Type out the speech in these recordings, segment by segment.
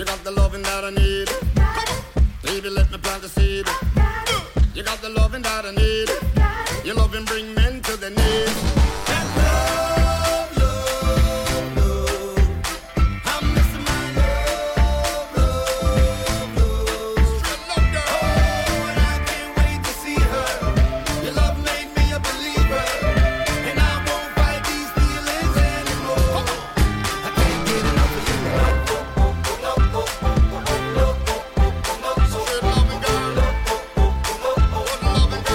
You got the loving that I need. Baby, let me plant the seed. You got the loving that I need. Your loving bring men to their knees. And love, love, love. I'm missing my love, love, love. Straight love, girl. Oh, and I can't wait to see her. Your love made me a believer, and I won't fight these feelings anymore. I can't get enough of you. Straight loving, girl. Loving,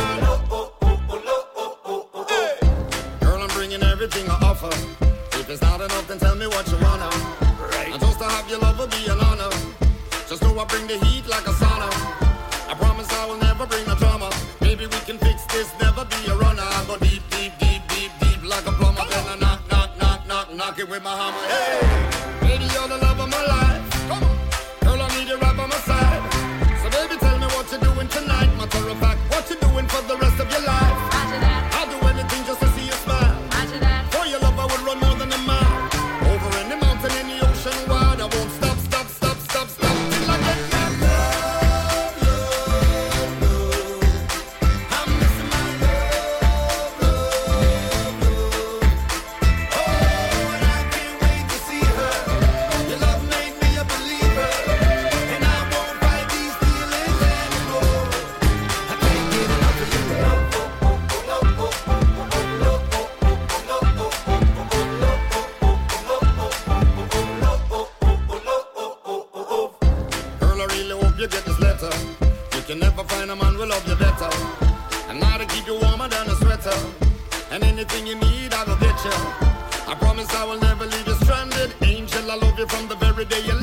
girl. Hey. Girl, I'm bringing everything I offer. If it's not enough, then tell me what you wanna. Right. And just to have your love will be an honor. Just know I bring the heat like a sauna. I promise I will never bring no drama. Maybe we can fix this, never be a runner. I go deep, deep, deep, deep, deep like a plumber. Then I knock, knock, knock, knock, knock it with my hammer. Hey, baby, you're the love of my life. Come on, girl, I need you right by my side. So baby, tell me what you're doing tonight. Matter of fact, what you're doing for the rest of your life. I'll do anything just to see you smile. For your love, I would run more than a mile. Over in the mountain, in the ocean wide. I won't stop, stop, stop, stop, stop till I get that love, love, love. I'm missing my love, love, love. Oh, and I can't wait to see her. Your love made me a believer, and I won't fight these feelings anymore. I can't get enough of you. Girl, I really hope you get this letter. You can never find a man who love you better. And now to keep you warmer than a sweater. And anything you need, I will get you. I promise I will never leave you stranded. Angel, I love you from the very day you